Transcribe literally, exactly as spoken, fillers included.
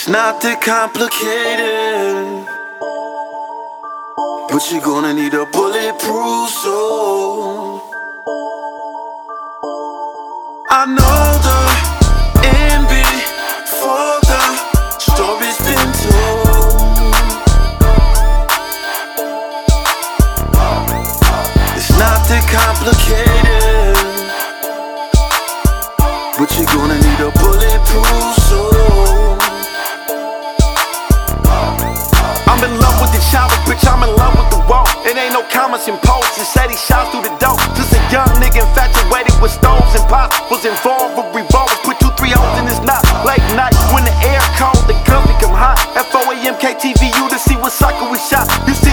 It's not that complicated, but you're gonna need a bulletproof soul. I know the end before the story's been told. It's not that complicated, but you're gonna need a bulletproof soul. I'm in love with the chopper, bitch, I'm in love with the wall. It ain't no commas in